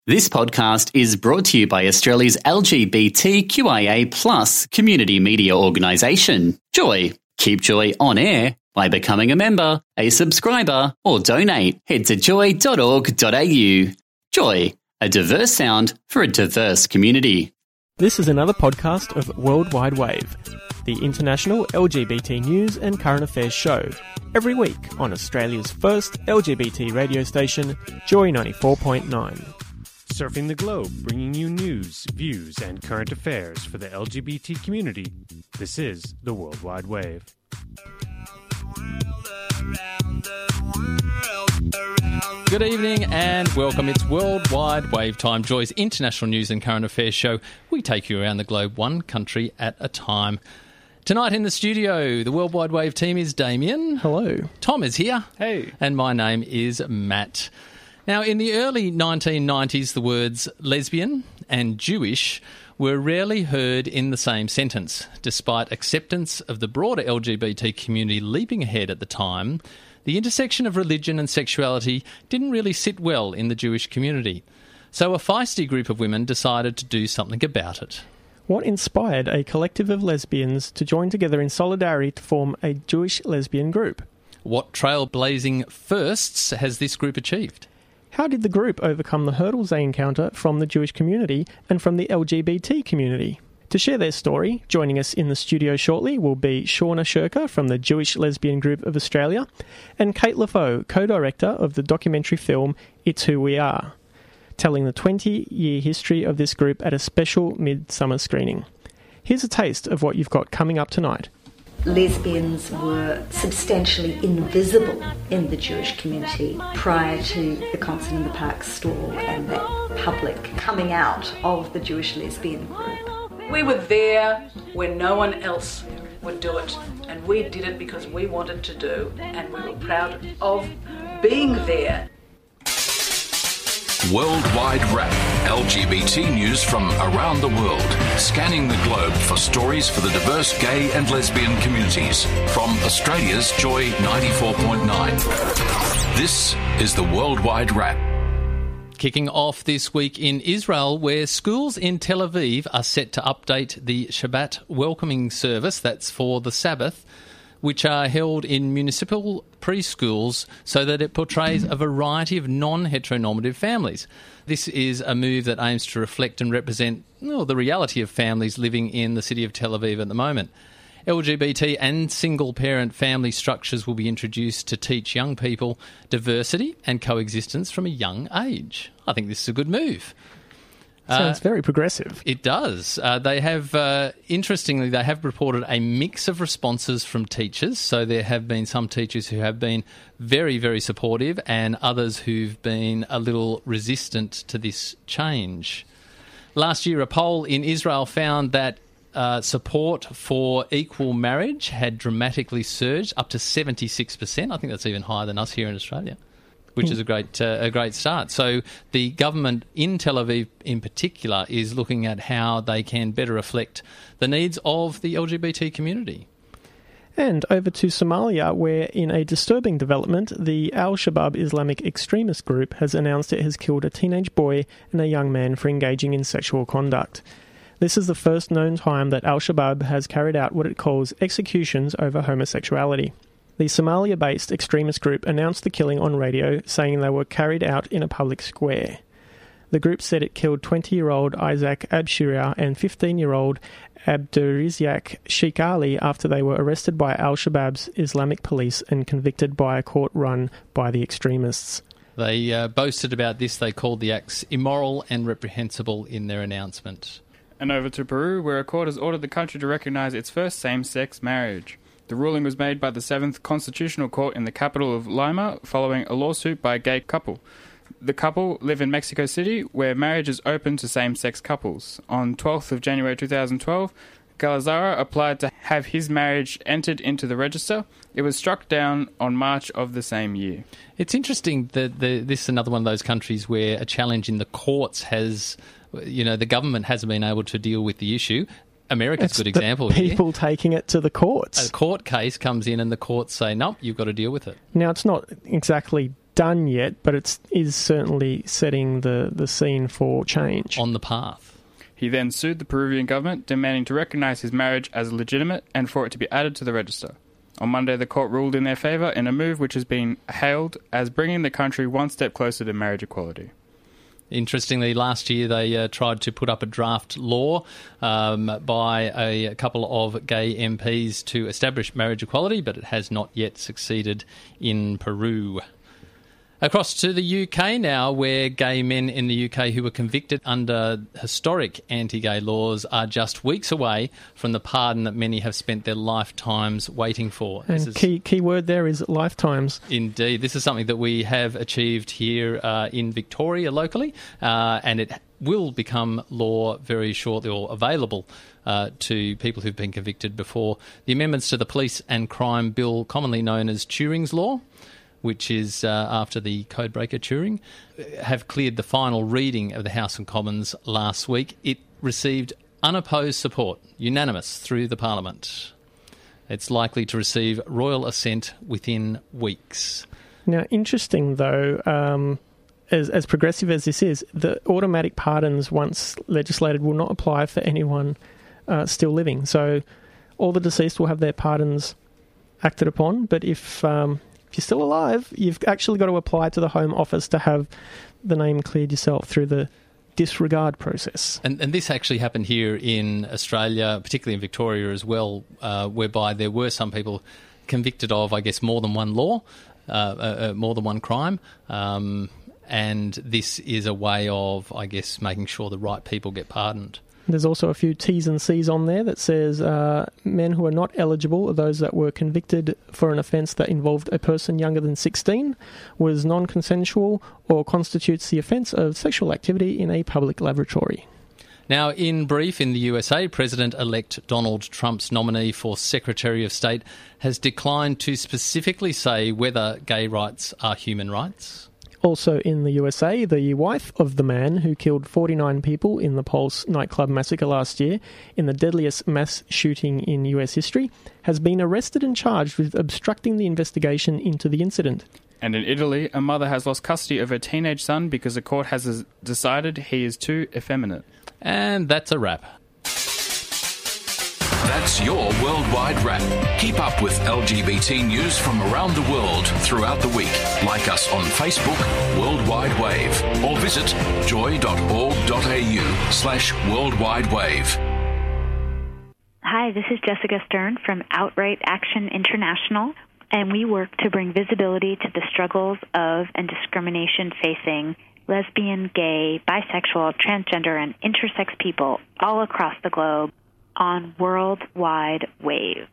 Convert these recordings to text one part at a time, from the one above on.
This podcast is brought to you by Australia's LGBTQIA+ community media organisation, Joy. Keep Joy on air by becoming a member, a subscriber, or donate. Head to joy.org.au. Joy, a diverse sound for a diverse community. This is another podcast of Worldwide Wave, the international LGBT news and current affairs show, every week on Australia's first LGBT radio station, Joy 94.9. Surfing the globe, bringing you news, views, and current affairs for the LGBT community. This is the Worldwide Wave. Good evening and welcome. It's Worldwide Wave Time, Joy's international news and current affairs show. We take you around the globe, one country at a time. Tonight in the studio, the Worldwide Wave team is Damien. Hello. Tom is here. Hey. And my name is Matt. Now, in the early 1990s, the words lesbian and Jewish were rarely heard in the same sentence. Despite acceptance of the broader LGBT community leaping ahead at the time, the intersection of religion and sexuality didn't really sit well in the Jewish community. So a feisty group of women decided to do something about it. What inspired a collective of lesbians to join together in solidarity to form a Jewish lesbian group? What trailblazing firsts has this group achieved? How did the group overcome the hurdles they encounter from the Jewish community and from the LGBT community? To share their story, joining us in the studio shortly will be Shauna Shurka from the Jewish Lesbian Group of Australia and Kate LaFoe, co-director of the documentary film It's Who We Are, telling the 20-year history of this group at a special midsummer screening. Here's a taste of what you've got coming up tonight. Lesbians were substantially invisible in the Jewish community prior to the Concert in the Park stall and that public coming out of the Jewish lesbian group. We were there when no one else would do it, and we did it because we wanted to do, and we were proud of being there. Worldwide Wrap, LGBT news from around the world, scanning the globe for stories for the diverse gay and lesbian communities. From Australia's Joy 94.9. This is the Worldwide Wrap. Kicking off this week in Israel, where schools in Tel Aviv are set to update the Shabbat welcoming service, that's for the Sabbath, which are held in municipal preschools so that it portrays a variety of non-heteronormative families. This is a move that aims to reflect and represent the reality of families living in the city of Tel Aviv at the moment. LGBT and single-parent family structures will be introduced to teach young people diversity and coexistence from a young age. I think this is a good move. Sounds very progressive. It does. They have, interestingly, they have reported a mix of responses from teachers. So there have been some teachers who have been very, very supportive and others who've been a little resistant to this change. Last year, a poll in Israel found that support for equal marriage had dramatically surged up to 76%. I think that's even higher than us here in Australia, which is a great start. So the government in Tel Aviv in particular is looking at how they can better reflect the needs of the LGBT community. And over to Somalia, where in a disturbing development, the Al-Shabaab Islamic extremist group has announced it has killed a teenage boy and a young man for engaging in sexual conduct. This is the first known time that Al-Shabaab has carried out what it calls executions over homosexuality. The Somalia-based extremist group announced the killing on radio, saying they were carried out in a public square. The group said it killed 20-year-old Isaac Abshira and 15-year-old Abdurizak Sheikh Ali after they were arrested by Al-Shabaab's Islamic police and convicted by a court run by the extremists. They boasted about this. They called the acts immoral and reprehensible in their announcement. And over to Peru, where a court has ordered the country to recognise its first same-sex marriage. The ruling was made by the 7th Constitutional Court in the capital of Lima following a lawsuit by a gay couple. The couple live in Mexico City, where marriage is open to same-sex couples. On 12th of January 2012, Galazara applied to have his marriage entered into the register. It was struck down on March of the same year. It's interesting that this is another one of those countries where a challenge in the courts has, the government hasn't been able to deal with the issue. America's a good example here. People taking it to the courts. A court case comes in and the courts say, nope, you've got to deal with it. Now, it's not exactly done yet, but it is certainly setting the scene for change. On the path. He then sued the Peruvian government, demanding to recognise his marriage as legitimate and for it to be added to the register. On Monday, the court ruled in their favour in a move which has been hailed as bringing the country one step closer to marriage equality. Interestingly, last year they tried to put up a draft law by a couple of gay MPs to establish marriage equality, but it has not yet succeeded in Peru. Across to the UK now, where gay men in the UK who were convicted under historic anti-gay laws are just weeks away from the pardon that many have spent their lifetimes waiting for. And key word there is lifetimes. Indeed. This is something that we have achieved here in Victoria locally, and it will become law very shortly, or available to people who've been convicted before. The amendments to the Police and Crime Bill, commonly known as Turing's Law, which is after the Codebreaker Turing, have cleared the final reading of the House and Commons last week. It received unopposed support, unanimous, through the Parliament. It's likely to receive royal assent within weeks. Now, interesting though, as progressive as this is, the automatic pardons, once legislated, will not apply for anyone still living. So all the deceased will have their pardons acted upon, but if you're still alive, you've actually got to apply to the Home Office to have the name cleared yourself through the disregard process. And this actually happened here in Australia, particularly in Victoria as well, whereby there were some people convicted of, I guess, more than one law, more than one crime. And this is a way of, I guess, making sure the right people get pardoned. There's also a few T's and C's on there that says men who are not eligible are those that were convicted for an offence that involved a person younger than 16, was non-consensual, or constitutes the offence of sexual activity in a public lavatory. Now, in brief, in the USA, President-elect Donald Trump's nominee for Secretary of State has declined to specifically say whether gay rights are human rights. Also in the USA, the wife of the man who killed 49 people in the Pulse nightclub massacre last year, in the deadliest mass shooting in US history, has been arrested and charged with obstructing the investigation into the incident. And in Italy, a mother has lost custody of her teenage son because a court has decided he is too effeminate. And that's a wrap. That's your Worldwide Wrap. Keep up with LGBT news from around the world throughout the week. Like us on Facebook, Worldwide Wave, or visit joy.org.au/worldwidewave. Hi, this is Jessica Stern from Outright Action International, and we work to bring visibility to the struggles of and discrimination facing lesbian, gay, bisexual, transgender, and intersex people all across the globe on Worldwide Wave.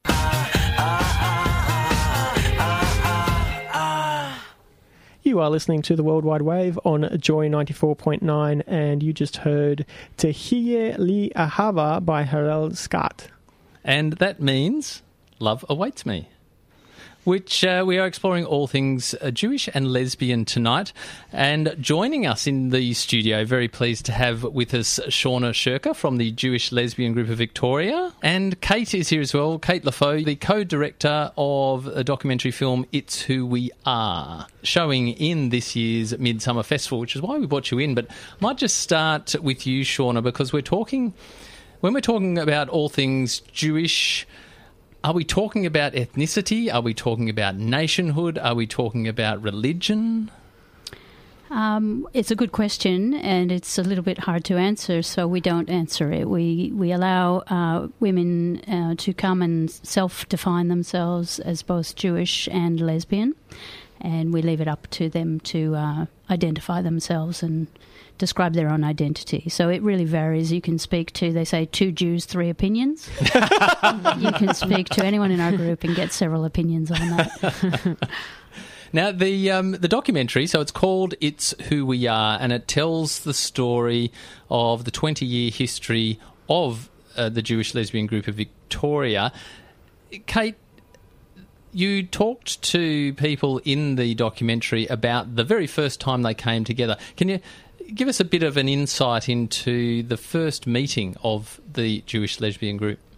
You are listening to the Worldwide Wave on Joy 94.9, and you just heard Tehiyeh Li Ahava by Hillel Scott. And that means Love Awaits Me, which we are exploring all things Jewish and lesbian tonight. And joining us in the studio, very pleased to have with us Shauna Shirker from the Jewish Lesbian Group of Victoria. And Kate is here as well, Kate LaFoe, the co-director of a documentary film, It's Who We Are, showing in this year's Midsummer Festival, which is why we brought you in. But I might just start with you, Shauna, because when we're talking about all things Jewish, are we talking about ethnicity? Are we talking about nationhood? Are we talking about religion? It's a good question, and it's a little bit hard to answer, so we don't answer it. We allow women to come and self-define themselves as both Jewish and lesbian, and we leave it up to them to identify themselves and describe their own identity. So it really varies. You can speak to, they say, 2 Jews, 3 opinions. You can speak to anyone in our group and get several opinions on that. Now, the documentary, so it's called It's Who We Are, and it tells the story of the 20-year history of the Jewish Lesbian Group of Victoria. Kate, you talked to people in the documentary about the very first time they came together. Can you give us a bit of an insight into the first meeting of the Jewish Lesbian Group?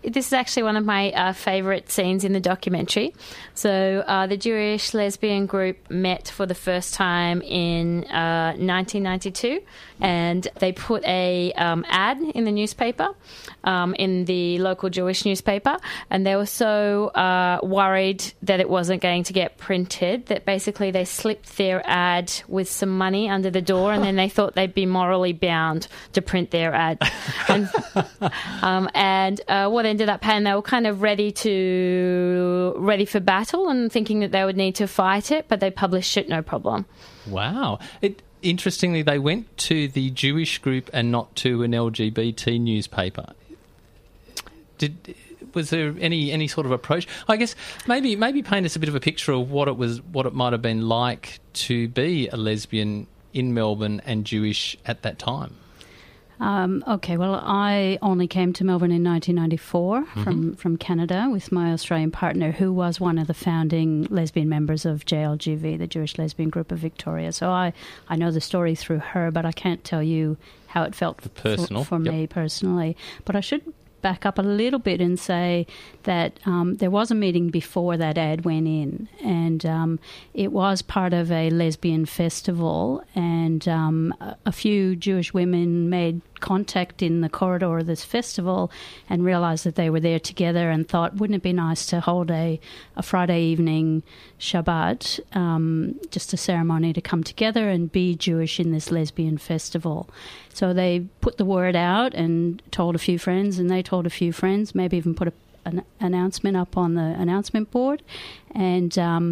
this is actually one of my favourite scenes in the documentary. So the Jewish lesbian group met for the first time in 1992, and they put a ad in the newspaper, in the local Jewish newspaper, and they were so worried that it wasn't going to get printed that basically they slipped their ad with some money under the door, and then they thought they'd be morally bound to print their ad. And what ended up happening, they were kind of ready for battle and thinking that they would need to fight it, but they published it no problem. Wow. Interestingly, they went to the Jewish group and not to an LGBT newspaper. Was there any sort of approach? I guess maybe paint us a bit of a picture of what it might have been like to be a lesbian in Melbourne and Jewish at that time. Okay, well, I only came to Melbourne in 1994 from Canada with my Australian partner, who was one of the founding lesbian members of JLGV, the Jewish Lesbian Group of Victoria. So I know the story through her, but I can't tell you how it felt for me personally. But I should back up a little bit and say that there was a meeting before that ad went in, and it was part of a lesbian festival, and a few Jewish women made contact in the corridor of this festival and realised that they were there together and thought, wouldn't it be nice to hold a Friday evening Shabbat, just a ceremony to come together and be Jewish in this lesbian festival. So they put the word out and told a few friends, and they told a few friends, maybe even put an announcement up on the announcement board. And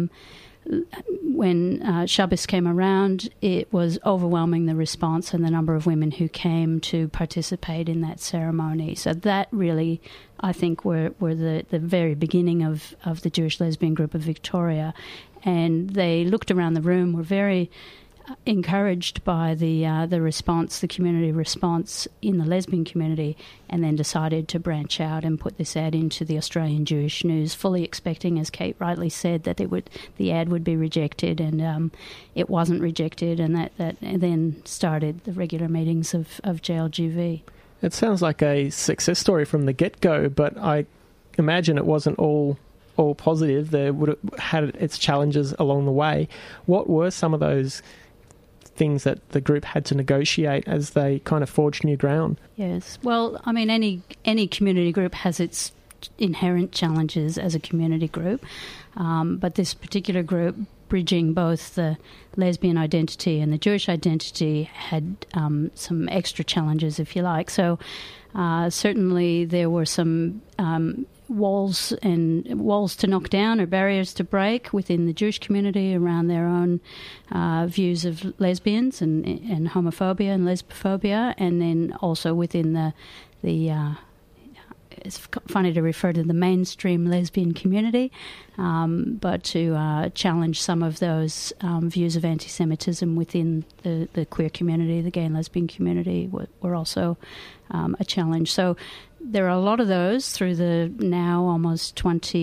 when Shabbos came around, it was overwhelming, the response and the number of women who came to participate in that ceremony. So that really, I think, were the very beginning of the Jewish Lesbian Group of Victoria. And they looked around the room, were very encouraged by the response, the community response in the lesbian community, and then decided to branch out and put this ad into the Australian Jewish News, fully expecting, as Kate rightly said, that the ad would be rejected, and it wasn't rejected, and that then started the regular meetings of JLGV. It sounds like a success story from the get-go, but I imagine it wasn't all positive. There would have had its challenges along the way. What were some of those things that the group had to negotiate as they kind of forged new ground? Yes. Well, I mean, any community group has its inherent challenges as a community group, but this particular group, bridging both the lesbian identity and the Jewish identity, had some extra challenges, if you like. So certainly there were some walls to knock down or barriers to break within the Jewish community around their own views of lesbians and homophobia and lesbophobia, and then also within the it's funny to refer to the mainstream lesbian community, but to challenge some of those views of anti-Semitism within the queer community, the gay and lesbian community, were also a challenge. So there are a lot of those through the now almost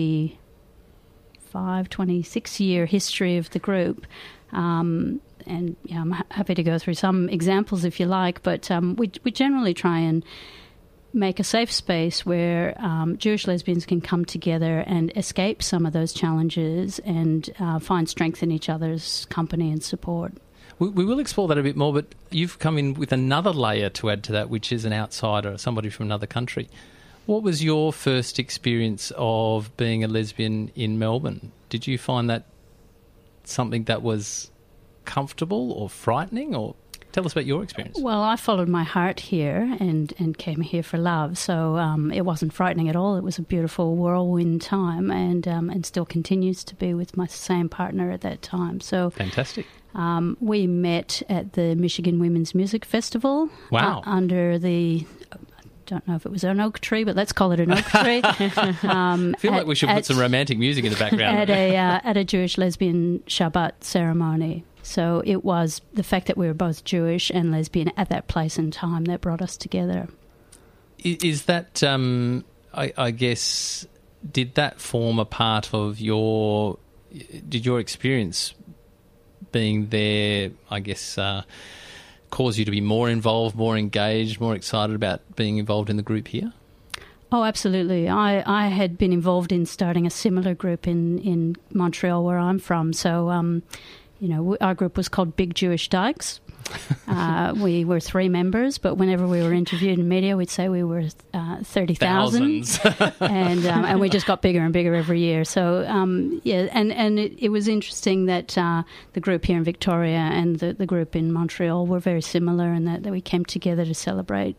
26-year history of the group. And I'm happy to go through some examples if you like, but we generally try and make a safe space where Jewish lesbians can come together and escape some of those challenges and find strength in each other's company and support. We will explore that a bit more, but you've come in with another layer to add to that, which is an outsider, somebody from another country. What was your first experience of being a lesbian in Melbourne? Did you find that something that was comfortable or frightening, or tell us about your experience? Well, I followed my heart here and came here for love, so it wasn't frightening at all. It was a beautiful whirlwind time, and still continues to be with my same partner at that time. So fantastic. We met at the Michigan Women's Music Festival. Wow. Under the... don't know if it was an oak tree, but let's call it an oak tree. I feel like we should put some romantic music in the background. At a Jewish lesbian Shabbat ceremony. So it was the fact that we were both Jewish and lesbian at that place and time that brought us together. Is that, I guess, did that form a part of did your experience being there, I guess, cause you to be more involved, more engaged, more excited about being involved in the group here? Oh, absolutely. I had been involved in starting a similar group in Montreal, where I'm from. So, our group was called Big Jewish Dykes. We were 3 members, but whenever we were interviewed in media, we'd say we were 30,000, and we just got bigger and bigger every year. So it was interesting that the group here in Victoria and the group in Montreal were very similar, and that we came together to celebrate,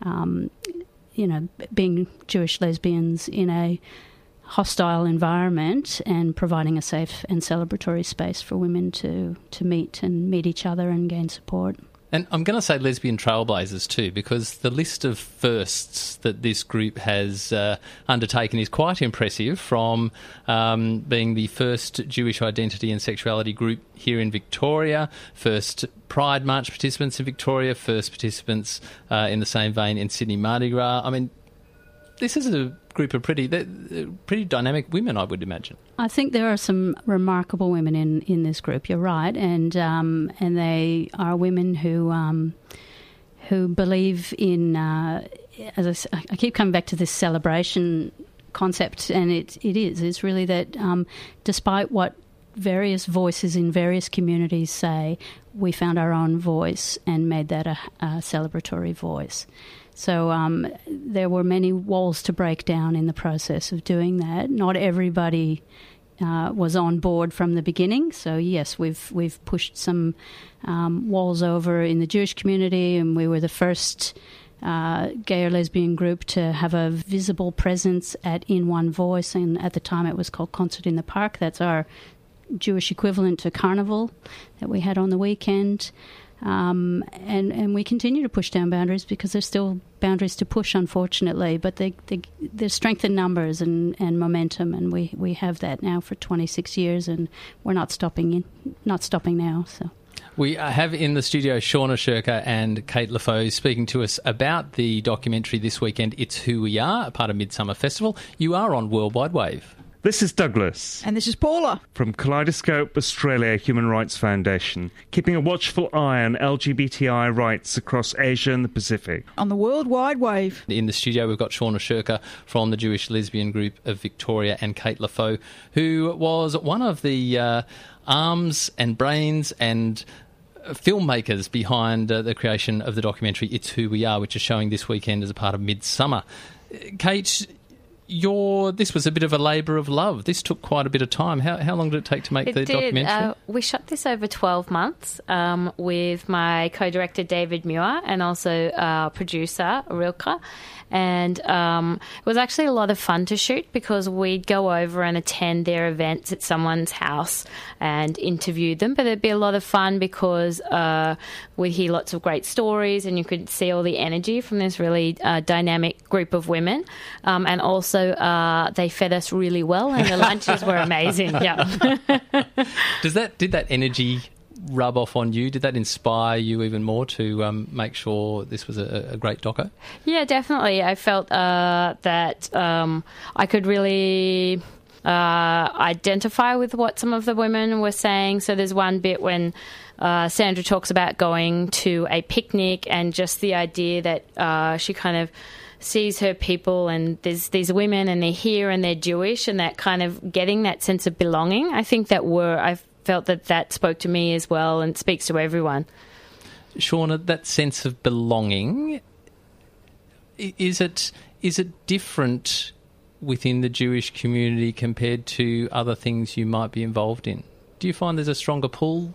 being Jewish lesbians in a hostile environment and providing a safe and celebratory space for women to meet each other and gain support. And I'm going to say lesbian trailblazers too, because the list of firsts that this group has undertaken is quite impressive, from being the first Jewish identity and sexuality group here in Victoria, first Pride March participants in Victoria, first participants in the same vein in Sydney Mardi Gras. I mean, this is a group of pretty dynamic women, I would imagine. I think there are some remarkable women in this group. You're right, and they are women who believe in. As I keep coming back to this celebration concept, and it's really that despite what various voices in various communities say, we found our own voice and made that a celebratory voice. So there were many walls to break down in the process of doing that. Not everybody was on board from the beginning. So yes, we've pushed some walls over in the Jewish community, and we were the first gay or lesbian group to have a visible presence in One Voice, and at the time it was called Concert in the Park. That's our Jewish equivalent to Carnival that we had on the weekend. And we continue to push down boundaries, because there's still boundaries to push, unfortunately, but there's strength in numbers and momentum, and we have that now for 26 years, and we're not stopping now. So we have in the studio Shauna Shurka and Kate LaFoe speaking to us about the documentary this weekend, It's Who We Are, a part of Midsummer Festival. You are on Worldwide Wave. This is Douglas. And this is Paula. From Kaleidoscope Australia Human Rights Foundation, keeping a watchful eye on LGBTI rights across Asia and the Pacific. On the World Wide Wave. In the studio, we've got Shauna Shurka from the Jewish Lesbian Group of Victoria, and Kate LaFoe, who was one of the arms and brains and filmmakers behind the creation of the documentary It's Who We Are, which is showing this weekend as a part of Midsummer. Kate, this was a bit of a labour of love. This took quite a bit of time. How long did it take to make the documentary? We shot this over 12 months with my co-director David Muir and also our producer Rilke. And it was actually a lot of fun to shoot, because we'd go over and attend their events at someone's house and interview them. But it'd be a lot of fun because we'd hear lots of great stories, and you could see all the energy from this really dynamic group of women. And also they fed us really well, and the lunches were amazing. Yeah. Did that energy rub off on you? Did that inspire you even more to make sure this was a great doco? Yeah, definitely. I felt that I could really identify with what some of the women were saying. So there's one bit when Sandra talks about going to a picnic, and just the idea that she kind of sees her people, and there's these women, and they're here, and they're Jewish, and that kind of getting that sense of belonging. I think I felt that spoke to me as well, and speaks to everyone. Shauna, that sense of belonging, is it different within the Jewish community compared to other things you might be involved in? Do you find there's a stronger pull?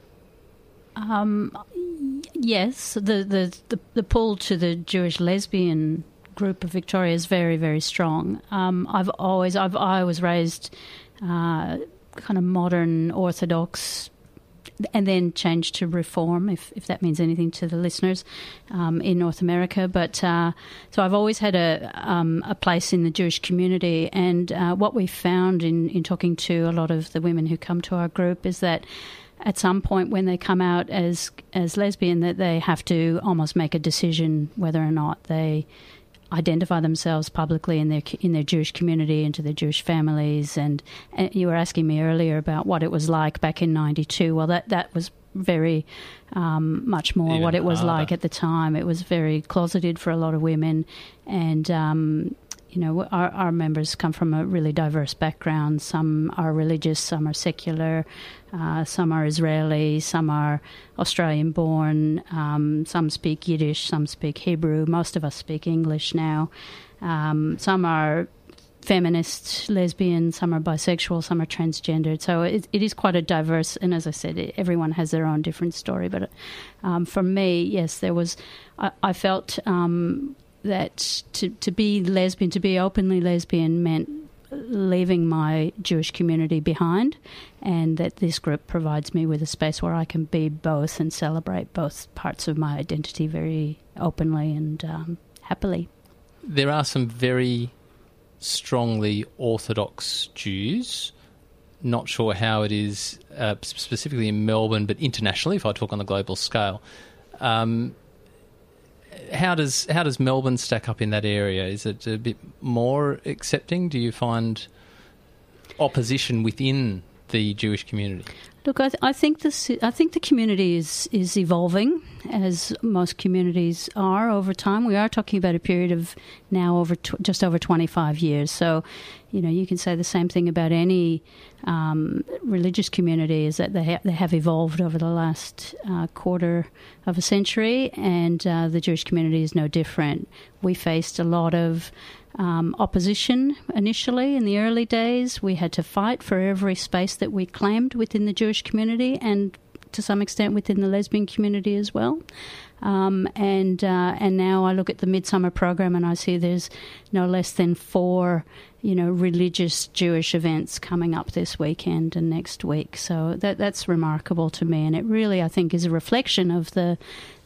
Yes, the pull to the Jewish lesbian group of Victoria is very, very strong. I was raised kind of modern Orthodox, and then changed to Reform, if that means anything to the listeners, in North America. But so I've always had a place in the Jewish community, and what we found in talking to a lot of the women who come to our group is that at some point when they come out as lesbian, that they have to almost make a decision whether or not they identify themselves publicly in their Jewish community and to their Jewish families. And you were asking me earlier about what it was like back in 92. Well, that was very much more even what it was harder. Like at the time. It was very closeted for a lot of women, and our members come from a really diverse background. Some are religious, some are secular, some are Israeli, some are Australian-born, some speak Yiddish, some speak Hebrew. Most of us speak English now. Some are feminist, lesbian, some are bisexual, some are transgendered. So it is quite a diverse, and as I said, everyone has their own different story. But for me, yes, I felt that to be lesbian, to be openly lesbian, meant leaving my Jewish community behind, and that this group provides me with a space where I can be both and celebrate both parts of my identity very openly and happily. There are some very strongly Orthodox Jews. Not sure how it is specifically in Melbourne, but internationally, if I talk on the global scale. How does Melbourne stack up in that area? Is it a bit more accepting? Do you find opposition within the Jewish community? Look, I think the community is evolving, as most communities are over time. We are talking about a period of now just over 25 years. So, you can say the same thing about any religious community, is that they have evolved over the last quarter of a century, and the Jewish community is no different. We faced a lot of opposition initially in the early days. We had to fight for every space that we claimed within the Jewish community, and to some extent within the lesbian community as well. And now I look at the Midsummer program and I see there's no less than 4, religious Jewish events coming up this weekend and next week. So that's remarkable to me, and it really, I think, is a reflection of the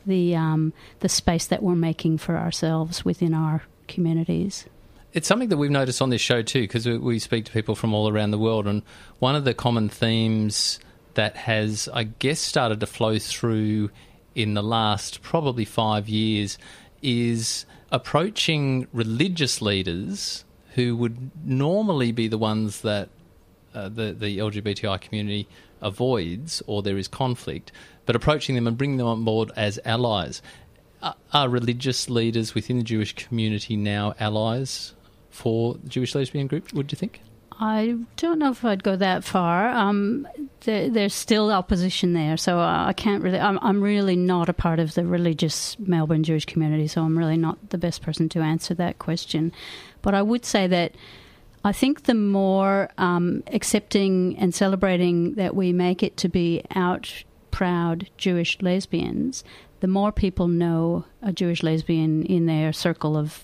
space that we're making for ourselves within our communities. It's something that we've noticed on this show too, because we speak to people from all around the world, and one of the common themes that has, I guess, started to flow through in the last probably 5 years is approaching religious leaders who would normally be the ones that the LGBTI community avoids, or there is conflict, but approaching them and bringing them on board as allies. Are religious leaders within the Jewish community now allies for the Jewish lesbian group, would you think? I don't know if I'd go that far. There's still opposition there, so I can't really... I'm really not a part of the religious Melbourne Jewish community, so I'm really not the best person to answer that question. But I would say that I think the more accepting and celebrating that we make it to be out proud Jewish lesbians, the more people know a Jewish lesbian in their circle of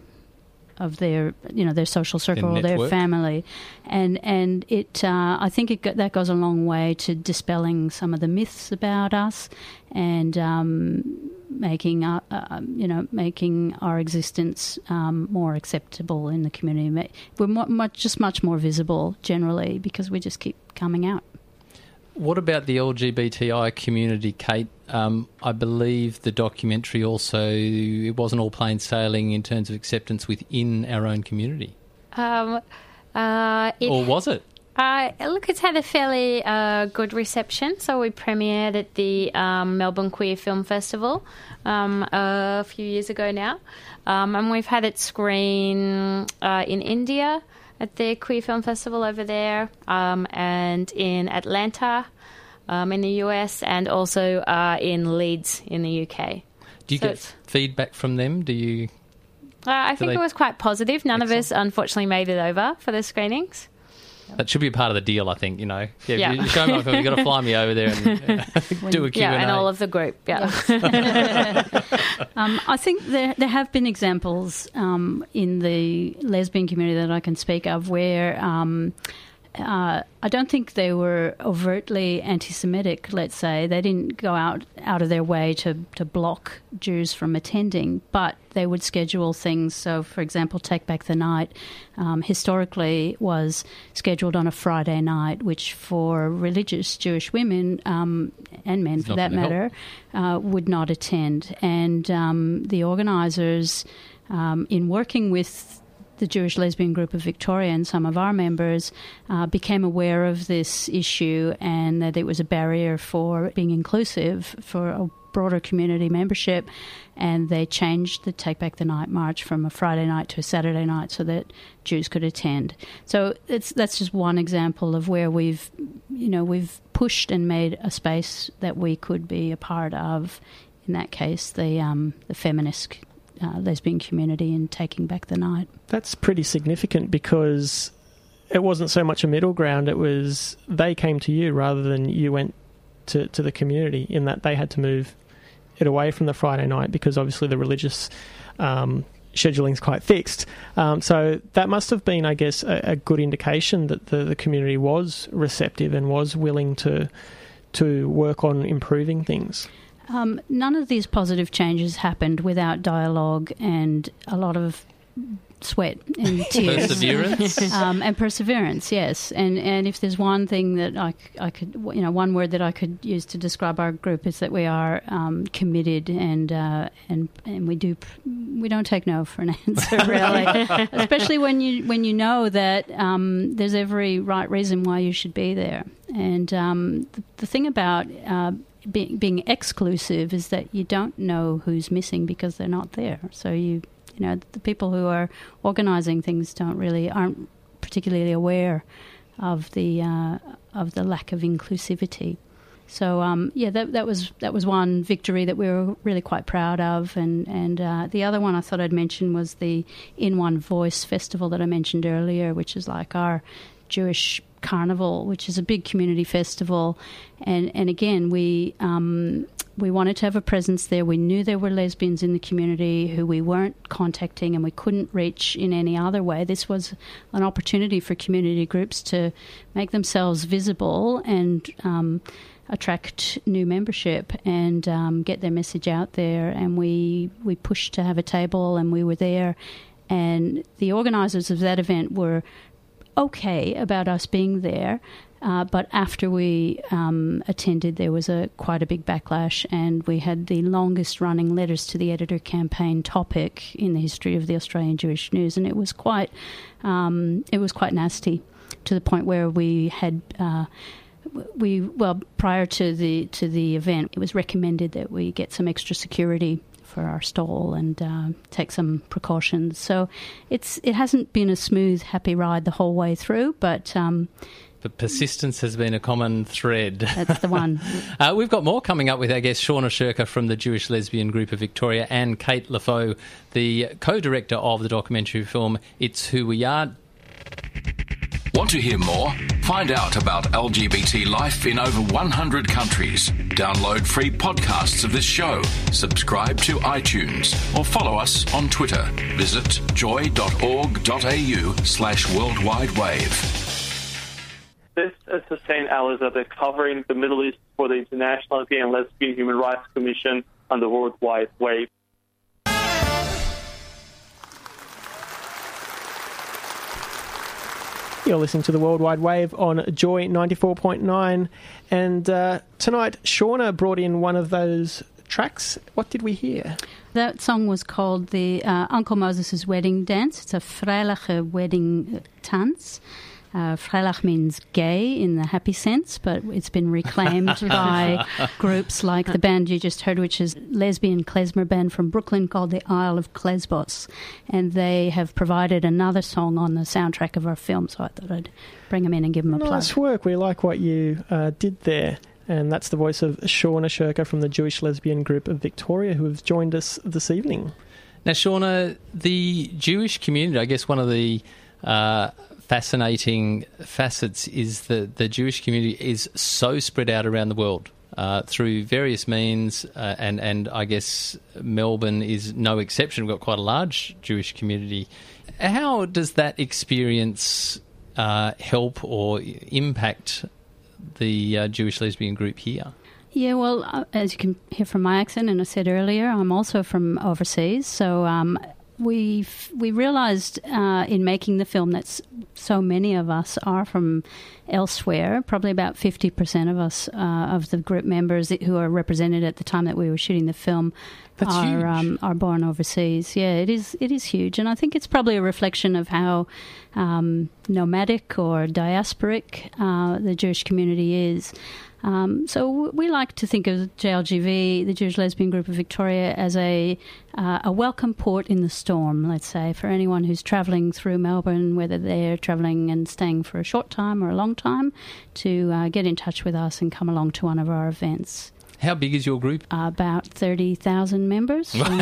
their their social circle, or their family, and it I think that goes a long way to dispelling some of the myths about us, and making our existence more acceptable in the community. We're much more visible generally because we just keep coming out. What about the LGBTI community, Kate? I believe the documentary also, it wasn't all plain sailing in terms of acceptance within our own community. Or was it? Look, it's had a fairly good reception. So we premiered at the Melbourne Queer Film Festival a few years ago now. And we've had it screen in India at the Queer Film Festival over there, and in Atlanta in the US, and also in Leeds in the UK. Do you get feedback from them? I think it was quite positive. None of us, unfortunately, made it over for the screenings. That should be a part of the deal, I think, Yeah. You show me, you've got to fly me over there and do a Q&A. Yeah, and all of the group, I think there have been examples in the lesbian community that I can speak of where I don't think they were overtly anti-Semitic, let's say. They didn't go out of their way to block Jews from attending, but they would schedule things. So, for example, Take Back the Night historically was scheduled on a Friday night, which for religious Jewish women and men, for that matter, would not attend. And the organisers, in working with the Jewish lesbian group of Victoria and some of our members, became aware of this issue, and that it was a barrier for being inclusive for broader community membership, and they changed the Take Back the Night march from a Friday night to a Saturday night so that Jews could attend. So that's just one example of where we've pushed and made a space that we could be a part of. In that case, the feminist lesbian community in Taking Back the Night. That's pretty significant because it wasn't so much a middle ground, it was they came to you rather than you went to the community, in that they had to move it away from the Friday night because obviously the religious scheduling's quite fixed. So that must have been, I guess, a good indication that the community was receptive and was willing to work on improving things. None of these positive changes happened without dialogue and a lot of sweat and tears. Perseverance. And perseverance, yes. And if there's one thing that I could, one word that I could use to describe our group is that we are committed and we don't take no for an answer, really. Especially when you know that there's every right reason why you should be there. And the thing about being exclusive is that you don't know who's missing because they're not there. So the people who are organising things aren't particularly aware of the lack of inclusivity. So that was one victory that we were really quite proud of, and the other one I thought I'd mention was the In One Voice festival that I mentioned earlier, which is like our Jewish carnival, which is a big community festival, and again we wanted to have a presence there. We knew there were lesbians in the community who we weren't contacting and we couldn't reach in any other way. This was an opportunity for community groups to make themselves visible and attract new membership and get their message out there. And we pushed to have a table, and we were there. And the organisers of that event were okay about us being there. But after we attended, there was quite a big backlash, and we had the longest-running letters to the editor campaign topic in the history of the Australian Jewish News, and it was quite nasty, to the point where we had prior to the event, it was recommended that we get some extra security for our stall and take some precautions. So it hasn't been a smooth, happy ride the whole way through, but persistence has been a common thread. That's the one. We've got more coming up with our guest Shauna Shurker from the Jewish Lesbian Group of Victoria, and Kate LaFoe, the co-director of the documentary film It's Who We Are. Want to hear more? Find out about LGBT life in over 100 countries. Download free podcasts of this show. Subscribe to iTunes or follow us on Twitter. Visit joy.org.au/worldwidewave. This is Hussein Elizabeth covering the Middle East for the International Gay and Lesbian Human Rights Commission on the World Wide Wave. You're listening to the World Wide Wave on Joy 94.9, and tonight Shauna brought in one of those tracks. What did we hear? That song was called the Uncle Moses' Wedding Dance. It's a Freiliche wedding dance. Freilich means gay in the happy sense, but it's been reclaimed by groups like the band you just heard, which is lesbian klezmer band from Brooklyn called the Isle of Klezbos. And they have provided another song on the soundtrack of our film, so I thought I'd bring them in and give them a plug. Nice work. We like what you did there. And that's the voice of Shauna Shurker from the Jewish Lesbian Group of Victoria, who have joined us this evening. Now, Shauna, the Jewish community, I guess one of the fascinating facets is that the Jewish community is so spread out around the world through various means, and I guess Melbourne is no exception. We've got quite a large Jewish community. How does that experience help or impact the Jewish lesbian group here? Yeah, well, as you can hear from my accent, and I said earlier, I'm also from overseas, so we realised in making the film that so many of us are from elsewhere. Probably about 50% of us, of the group members who are represented at the time that we were shooting the film, are born overseas. Yeah, it is huge, and I think it's probably a reflection of how nomadic or diasporic the Jewish community is. So we like to think of JLGV, the Jewish Lesbian Group of Victoria, as a welcome port in the storm, let's say, for anyone who's travelling through Melbourne, whether they're travelling and staying for a short time or a long time, to get in touch with us and come along to one of our events. How big is your group? About 30,000 members. Huge!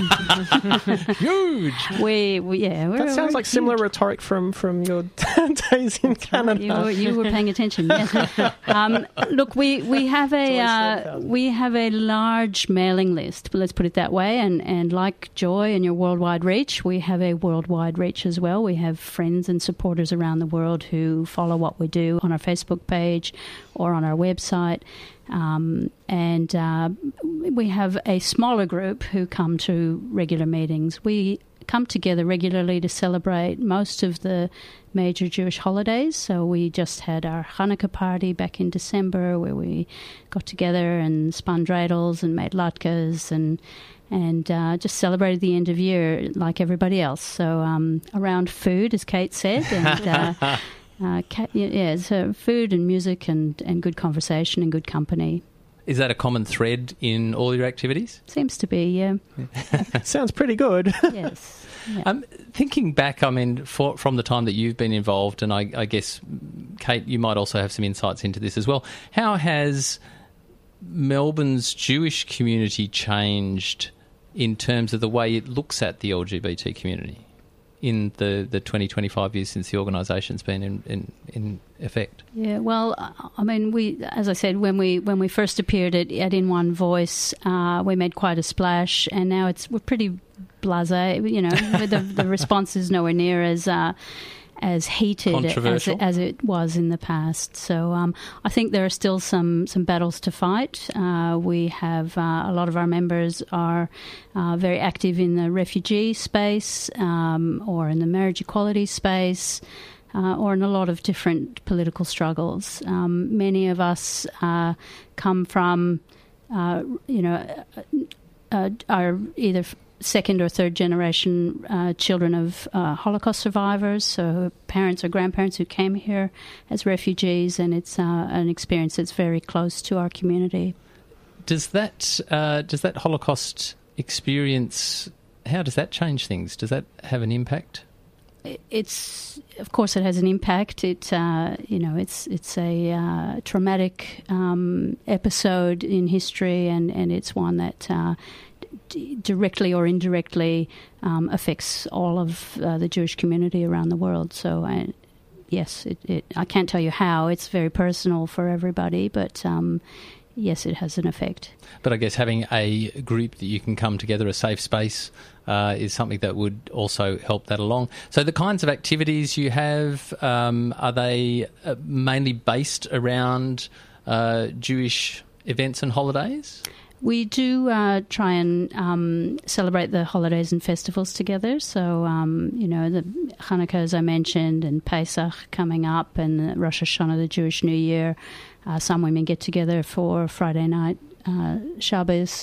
That sounds like similar rhetoric from your days in Canada. You were paying attention. Yes. Look, we have a large mailing list. Let's put it that way. And like Joy and your worldwide reach, we have a worldwide reach as well. We have friends and supporters around the world who follow what we do on our Facebook page or on our website. And we have a smaller group who come to regular meetings. We come together regularly to celebrate most of the major Jewish holidays. So we just had our Hanukkah party back in December, where we got together and spun dreidels and made latkes and just celebrated the end of year like everybody else. So around food, as Kate said, and so food and music and good conversation and good company. Is that a common thread in all your activities? Seems to be, yeah. Sounds pretty good. Yes. Yeah. Thinking back, I mean, from the time that you've been involved, and I guess, Kate, you might also have some insights into this as well. How has Melbourne's Jewish community changed in terms of the way it looks at the LGBT community in the 20, 25 years since the organisation's been in effect? Yeah, well, I mean, as I said, when we first appeared at In One Voice, we made quite a splash, and now we're pretty blasé. You know, the response is nowhere near as heated as it was in the past. So I think there are still some battles to fight. We have a lot of our members are very active in the refugee space or in the marriage equality space or in a lot of different political struggles. Many of us come from, are either second or third generation children of Holocaust survivors, so parents or grandparents who came here as refugees, and it's an experience that's very close to our community. Does that Holocaust experience, how does that change things? Does that have an impact? Of course it has an impact. It's a traumatic episode in history, and it's one that directly or indirectly affects all of the Jewish community around the world. So, yes, I can't tell you how. It's very personal for everybody, but yes, it has an effect. But I guess having a group that you can come together, a safe space, is something that would also help that along. So the kinds of activities you have, are they mainly based around Jewish events and holidays? We do try and celebrate the holidays and festivals together. So, the Hanukkah, as I mentioned, and Pesach coming up, and Rosh Hashanah, the Jewish New Year. Some women get together for Friday night Shabbos.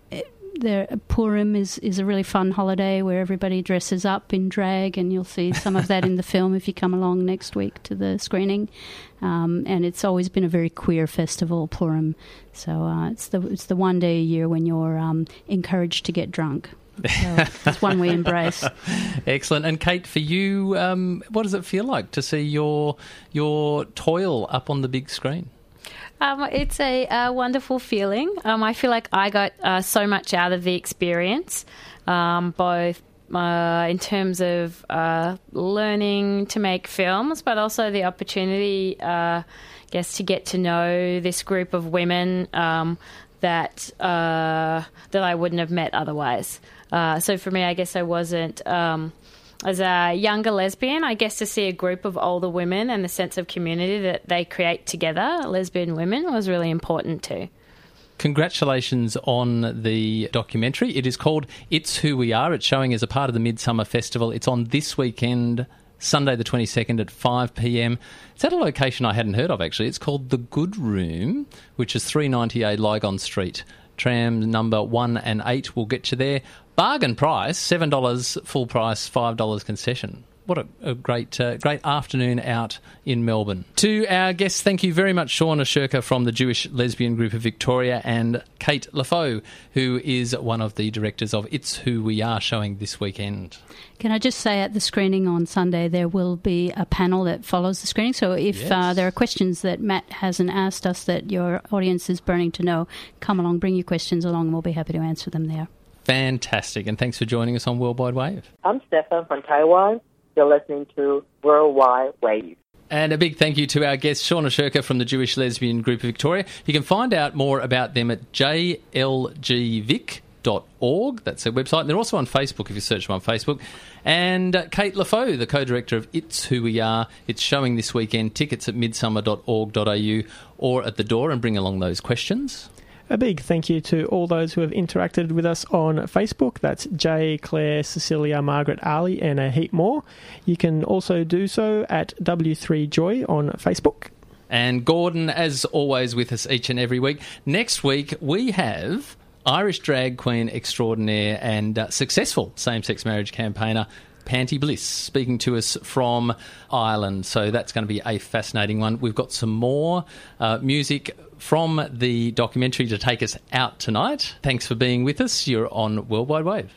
Purim is a really fun holiday where everybody dresses up in drag, and you'll see some of that in the film if you come along next week to the screening. And it's always been a very queer festival, Purim. So it's the one day a year when you're encouraged to get drunk. So it's one we embrace. Excellent. And Kate, for you, what does it feel like to see your toil up on the big screen? It's a wonderful feeling. I feel like I got so much out of the experience, both in terms of learning to make films, but also the opportunity, I guess, to get to know this group of women that I wouldn't have met otherwise. So for me, I guess I wasn't... as a younger lesbian, I guess to see a group of older women and the sense of community that they create together, lesbian women, was really important too. Congratulations on the documentary. It is called It's Who We Are. It's showing as a part of the Midsummer Festival. It's on this weekend, Sunday the 22nd at 5 p.m. It's at a location I hadn't heard of, actually. It's called The Good Room, which is 398 Lygon Street, tram number 1 and 8 will get you there. Bargain price, $7 full price, $5 concession. What a great afternoon out in Melbourne. To our guests, thank you very much, Shauna Shurker from the Jewish Lesbian Group of Victoria and Kate LaFoe, who is one of the directors of It's Who We Are showing this weekend. Can I just say at the screening on Sunday there will be a panel that follows the screening, so if there are questions that Matt hasn't asked us that your audience is burning to know, come along, bring your questions along and we'll be happy to answer them there. Fantastic, and thanks for joining us on Worldwide Wave. I'm Stefan from Taiwan. You're listening to Worldwide Wave. And a big thank you to our guest, Shauna Shurker from the Jewish Lesbian Group of Victoria. You can find out more about them at jlgvic.org. That's their website. And they're also on Facebook if you search them on Facebook. And Kate LaFoe, the co-director of It's Who We Are. It's showing this weekend. Tickets at midsummer.org.au or at the door, and bring along those questions. A big thank you to all those who have interacted with us on Facebook. That's Jay, Claire, Cecilia, Margaret, Ali, and a heap more. You can also do so at W3Joy on Facebook. And Gordon, as always, with us each and every week. Next week, we have Irish drag queen extraordinaire and successful same-sex marriage campaigner, Panty Bliss, speaking to us from Ireland. So that's going to be a fascinating one. We've got some more music from the documentary to take us out tonight. Thanks for being with us. You're on Worldwide Wave.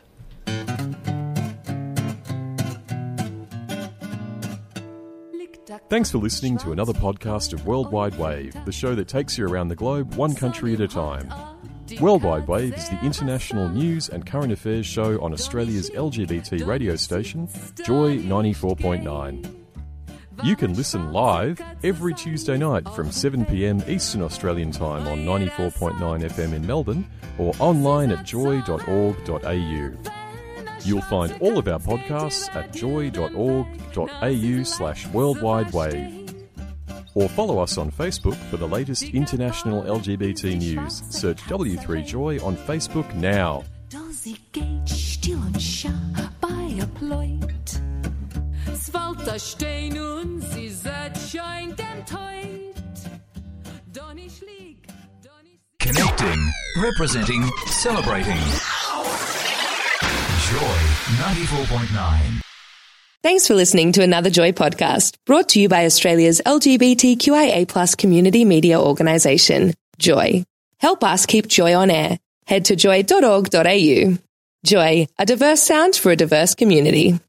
Thanks for listening to another podcast of Worldwide Wave, the show that takes you around the globe, one country at a time. Worldwide Wave is the international news and current affairs show on Australia's LGBT radio station, Joy 94.9. You can listen live every Tuesday night from 7 p.m. Eastern Australian Time on 94.9 FM in Melbourne or online at joy.org.au. You'll find all of our podcasts at joy.org.au/worldwidewave. Or follow us on Facebook for the latest international LGBT news. Search W3Joy on Facebook now. Connecting, representing, celebrating. Joy 94.9. Thanks for listening to another Joy podcast, brought to you by Australia's LGBTQIA+ community media organisation, Joy. Help us keep Joy on air. Head to joy.org.au. Joy, a diverse sound for a diverse community.